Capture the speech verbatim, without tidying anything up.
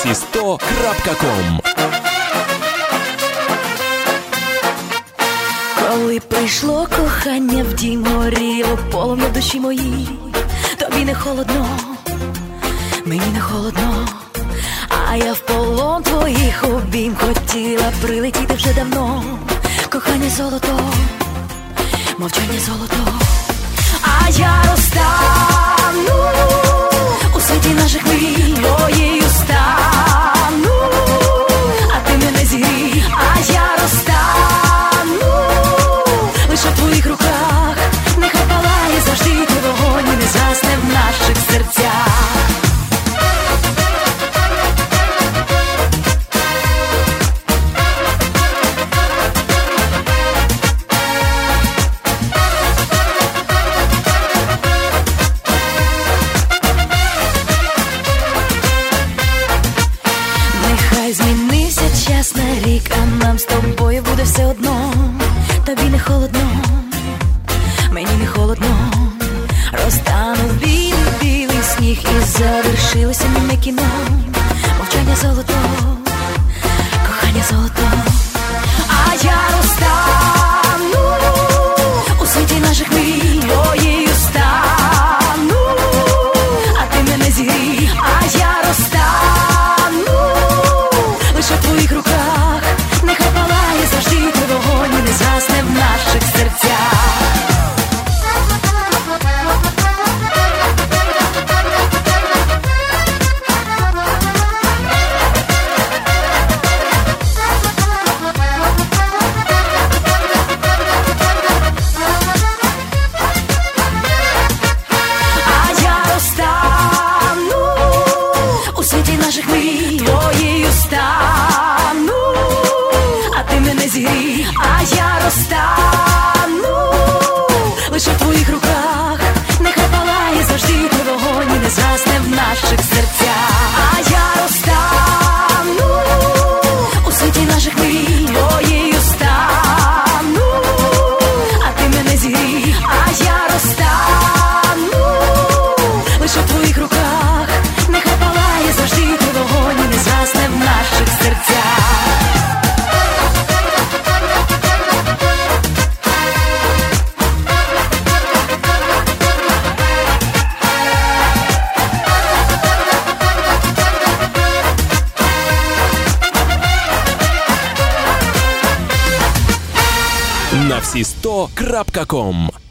всі сто крапка ком. Коли прийшло кохання в дім, горіло полум'я в душі моїй. Тобі не холодно, мені не холодно, а я в полон твоїх обійм хотіла прилетіти вже давно. Кохання золото, мовчання золото, а я розтану у світі наших мрій, твоєю стану, а ти мене зігрій, а я розтану лише в твоїх руках. Нехай палає завжди твій вогонь і не згасне в наших серцях. Нехай змінився час на рік, а нам з тобою буде все одно. Тобі не холодно, мені не холодно, розтанув білий, білий сніг і завершилося німе кіно. Мовчання золото, кохання золото, а я розтану у світі наших мрій, твоєю стану, а ти мене зігрій, а я розтану лише в твоїх руках. Нехай палає завжди твій вогонь і не згасне в наших серцях. А я розтану у світі наших мрій, твоєю стану, а ти мене зігрій, а я розтану лише в твоїх руках. Нехай палає завжди твій вогонь і не згасне в наших серцях. А я розтану у світі наших мрій, твоєю стану, а ти мене зігрій, а я розтану лише в твоїх руках. Нехай палає завжди твій вогонь і не згасне в наших серцях. На всі сто крапка ком.